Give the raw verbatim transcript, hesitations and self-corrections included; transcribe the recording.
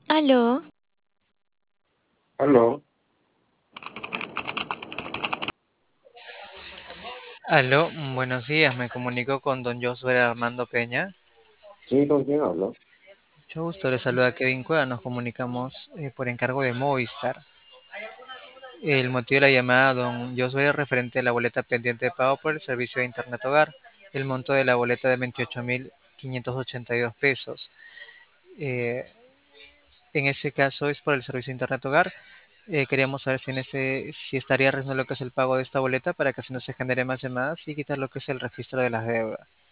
Aló, Aló, Aló, buenos días, me comunico con don Josué Armando Peña. sí, ¿con quién hablo? Mucho gusto, le saluda Kevin Cueva, nos comunicamos eh, por encargo de Movistar. El motivo de la llamada, don Josué, es referente a la boleta pendiente de pago por el servicio de Internet Hogar, el monto de la boleta de veintiocho mil quinientos ochenta y dos pesos. Eh, en ese caso es por el servicio de Internet Hogar. Eh, queríamos saber si, en ese, si estaría realizando lo que es el pago de esta boleta para que así no se genere más llamadas y quitar lo que es el registro de las deudas.